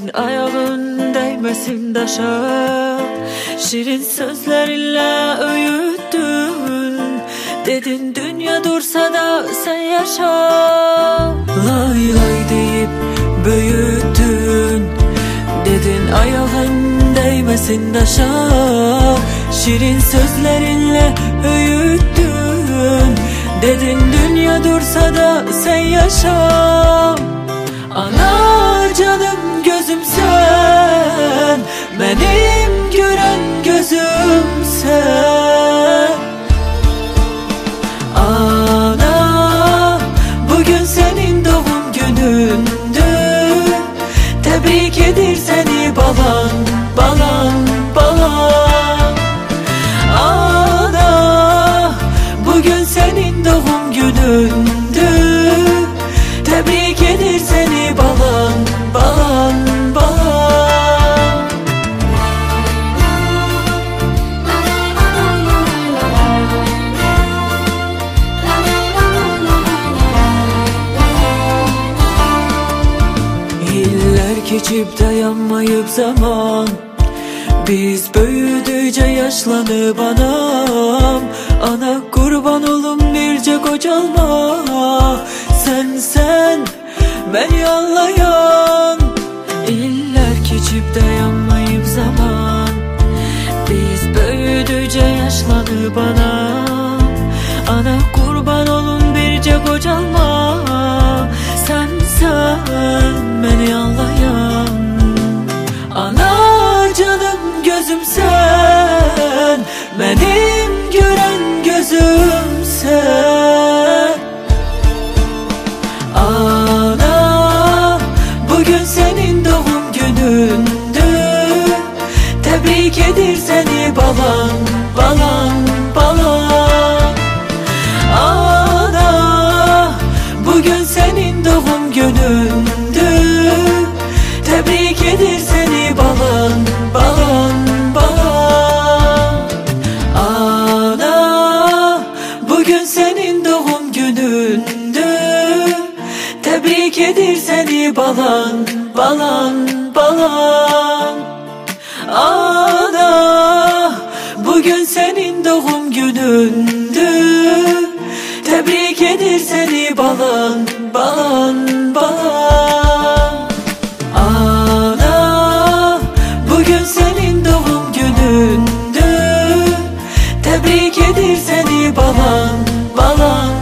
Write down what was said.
Dedin ayağın değmesin taşa, şirin sözlerinle öğüttün. Dedin dünya dursa da sen yaşa, lay lay deyip büyüttün. Dedin ayağın değmesin taşa, şirin sözlerinle öğüttün. Dedin dünya dursa da sen yaşa. Ana canım gözüm sen, benim gören gözüm sen. Ana bugün senin doğum günündü, tebrik edir seni baban, balan, balan. Ana bugün senin doğum günündü, tebrik edir seni balan, balan, balan. Yıllar geçip dayanmayıp zaman, biz büyüdükçe yaşlanıp anam. Ana kurban olum birce kocalma, sen beni anlayan. İller geçip dayanmayıp zaman, biz büyüdükçe yaşlanıp anam. Ana kurban olun birce kocalma, sen beni anlayan. Ana canım gözüm sen, benim gören gözüm sen. Ana bugün senin doğum günündü, tebrik edir seni baban, balan, balan. Ana bugün senin doğum günündü, tebrik edir seni balan, balan, balan. Ana bugün senin doğum günündü, tebrik edir seni balan, balan, balan. Ana bugün senin doğum günündü, tebrik edir seni balan, balan, balan. Ana bugün senin doğum günündü, tebrik edir seni balan, balan.